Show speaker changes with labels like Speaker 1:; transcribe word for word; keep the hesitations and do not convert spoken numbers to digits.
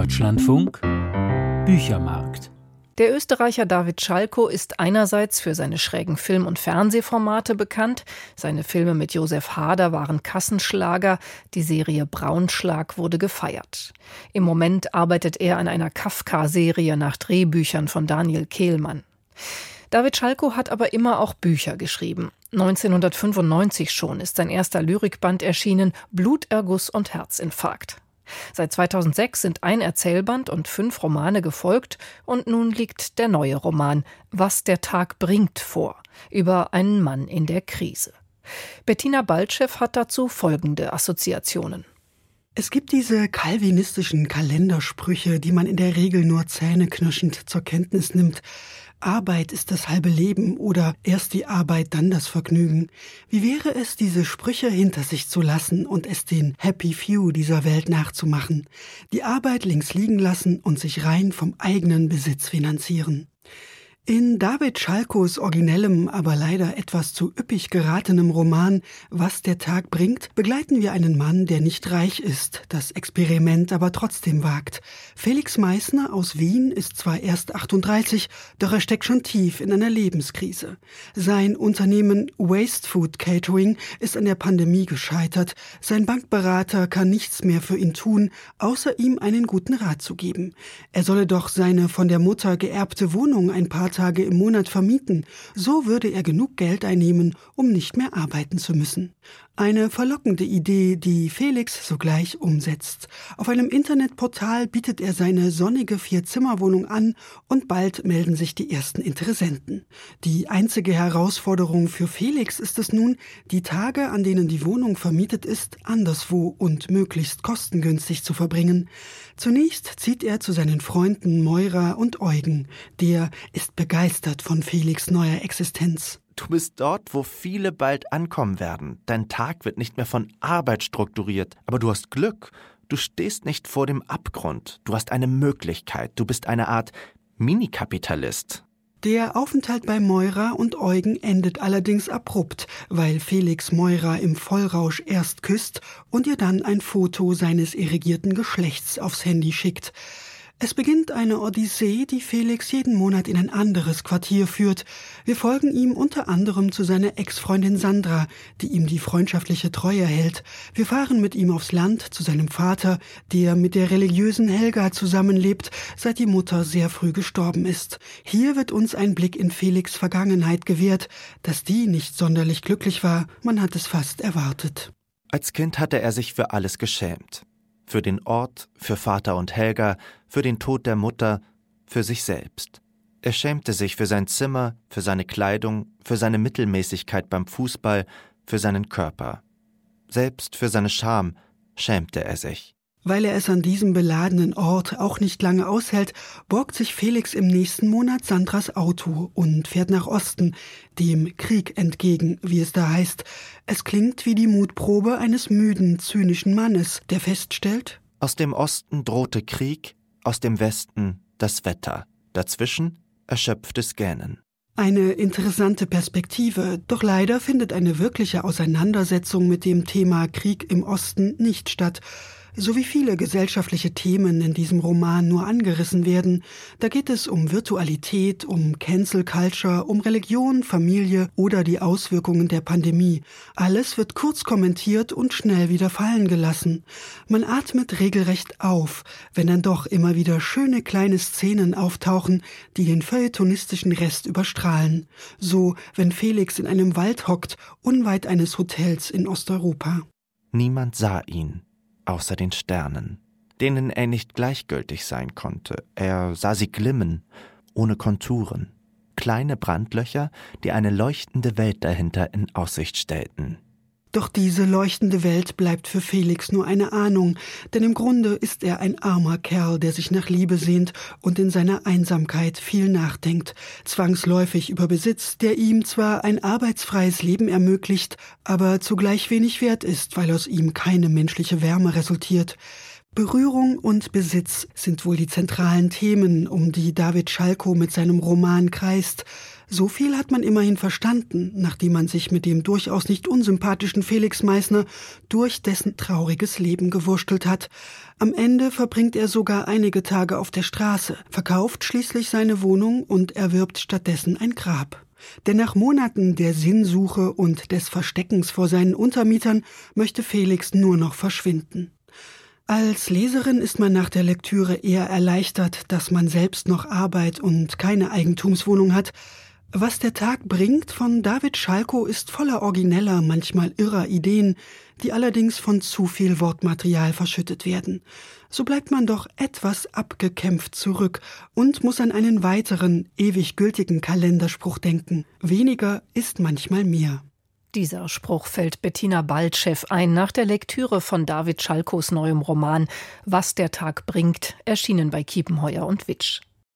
Speaker 1: Deutschlandfunk Büchermarkt.
Speaker 2: Der Österreicher David Schalko ist einerseits für seine schrägen Film- und Fernsehformate bekannt. Seine Filme mit Josef Hader waren Kassenschlager. Die Serie Braunschlag wurde gefeiert. Im Moment arbeitet er an einer Kafka-Serie nach Drehbüchern von Daniel Kehlmann. David Schalko hat aber immer auch Bücher geschrieben. neunzehnhundertfünfundneunzig schon ist sein erster Lyrikband erschienen, Bluterguss und Herzinfarkt. Seit zweitausendsechs sind ein Erzählband und fünf Romane gefolgt und nun liegt der neue Roman Was der Tag bringt vor, über einen Mann in der Krise. Bettina Baltschew hat dazu folgende Assoziationen.
Speaker 3: Es gibt diese calvinistischen Kalendersprüche, die man in der Regel nur zähneknirschend zur Kenntnis nimmt. Arbeit ist das halbe Leben oder erst die Arbeit, dann das Vergnügen. Wie wäre es, diese Sprüche hinter sich zu lassen und es den Happy Few dieser Welt nachzumachen? Die Arbeit links liegen lassen und sich rein vom eigenen Besitz finanzieren. In David Schalkos originellem, aber leider etwas zu üppig geratenem Roman Was der Tag bringt, begleiten wir einen Mann, der nicht reich ist, das Experiment aber trotzdem wagt. Felix Meissner aus Wien ist zwar erst achtunddreißig, doch er steckt schon tief in einer Lebenskrise. Sein Unternehmen Waste Food Catering ist an der Pandemie gescheitert. Sein Bankberater kann nichts mehr für ihn tun, außer ihm einen guten Rat zu geben. Er solle doch seine von der Mutter geerbte Wohnung ein paar Tage im Monat vermieten. So würde er genug Geld einnehmen, um nicht mehr arbeiten zu müssen. Eine verlockende Idee, die Felix sogleich umsetzt. Auf einem Internetportal bietet er seine sonnige Vier-Zimmer-Wohnung an und bald melden sich die ersten Interessenten. Die einzige Herausforderung für Felix ist es nun, die Tage, an denen die Wohnung vermietet ist, anderswo und möglichst kostengünstig zu verbringen. Zunächst zieht er zu seinen Freunden Moira und Eugen. Der ist begeistert von Felix' neuer Existenz.
Speaker 4: Du bist dort, wo viele bald ankommen werden. Dein Tag wird nicht mehr von Arbeit strukturiert. Aber du hast Glück. Du stehst nicht vor dem Abgrund. Du hast eine Möglichkeit. Du bist eine Art Minikapitalist.
Speaker 3: Der Aufenthalt bei Moira und Eugen endet allerdings abrupt, weil Felix Moira im Vollrausch erst küsst und ihr dann ein Foto seines irrigierten Geschlechts aufs Handy schickt. Es beginnt eine Odyssee, die Felix jeden Monat in ein anderes Quartier führt. Wir folgen ihm unter anderem zu seiner Ex-Freundin Sandra, die ihm die freundschaftliche Treue hält. Wir fahren mit ihm aufs Land zu seinem Vater, der mit der religiösen Helga zusammenlebt, seit die Mutter sehr früh gestorben ist. Hier wird uns ein Blick in Felix' Vergangenheit gewährt. Dass die nicht sonderlich glücklich war, man hat es fast erwartet.
Speaker 4: Als Kind hatte er sich für alles geschämt. Für den Ort, für Vater und Helga, für den Tod der Mutter, für sich selbst. Er schämte sich für sein Zimmer, für seine Kleidung, für seine Mittelmäßigkeit beim Fußball, für seinen Körper. Selbst für seine Scham schämte er sich.
Speaker 3: Weil er es an diesem beladenen Ort auch nicht lange aushält, borgt sich Felix im nächsten Monat Sandras Auto und fährt nach Osten, dem Krieg entgegen, wie es da heißt. Es klingt wie die Mutprobe eines müden, zynischen Mannes, der feststellt:
Speaker 4: Aus dem Osten drohte Krieg, aus dem Westen das Wetter. Dazwischen erschöpftes Gähnen.
Speaker 3: Eine interessante Perspektive, doch leider findet eine wirkliche Auseinandersetzung mit dem Thema Krieg im Osten nicht statt. So wie viele gesellschaftliche Themen in diesem Roman nur angerissen werden, da geht es um Virtualität, um Cancel Culture, um Religion, Familie oder die Auswirkungen der Pandemie. Alles wird kurz kommentiert und schnell wieder fallen gelassen. Man atmet regelrecht auf, wenn dann doch immer wieder schöne kleine Szenen auftauchen, die den feuilletonistischen Rest überstrahlen. So, wenn Felix in einem Wald hockt, unweit eines Hotels in Osteuropa.
Speaker 4: Niemand sah ihn. Außer den Sternen, denen er nicht gleichgültig sein konnte. Er sah sie glimmen, ohne Konturen. Kleine Brandlöcher, die eine leuchtende Welt dahinter in Aussicht stellten.
Speaker 3: Doch diese leuchtende Welt bleibt für Felix nur eine Ahnung, denn im Grunde ist er ein armer Kerl, der sich nach Liebe sehnt und in seiner Einsamkeit viel nachdenkt, zwangsläufig über Besitz, der ihm zwar ein arbeitsfreies Leben ermöglicht, aber zugleich wenig wert ist, weil aus ihm keine menschliche Wärme resultiert. Berührung und Besitz sind wohl die zentralen Themen, um die David Schalko mit seinem Roman kreist. So viel hat man immerhin verstanden, nachdem man sich mit dem durchaus nicht unsympathischen Felix Meissner durch dessen trauriges Leben gewurstelt hat. Am Ende verbringt er sogar einige Tage auf der Straße, verkauft schließlich seine Wohnung und erwirbt stattdessen ein Grab. Denn nach Monaten der Sinnsuche und des Versteckens vor seinen Untermietern möchte Felix nur noch verschwinden. Als Leserin ist man nach der Lektüre eher erleichtert, dass man selbst noch Arbeit und keine Eigentumswohnung hat. Was der Tag bringt von David Schalko ist voller origineller, manchmal irrer Ideen, die allerdings von zu viel Wortmaterial verschüttet werden. So bleibt man doch etwas abgekämpft zurück und muss an einen weiteren, ewig gültigen Kalenderspruch denken. Weniger ist manchmal mehr.
Speaker 2: Dieser Spruch fällt Bettina Baltschew ein nach der Lektüre von David Schalkos neuem Roman »Was der Tag bringt«, erschienen bei Kiepenheuer und Witsch.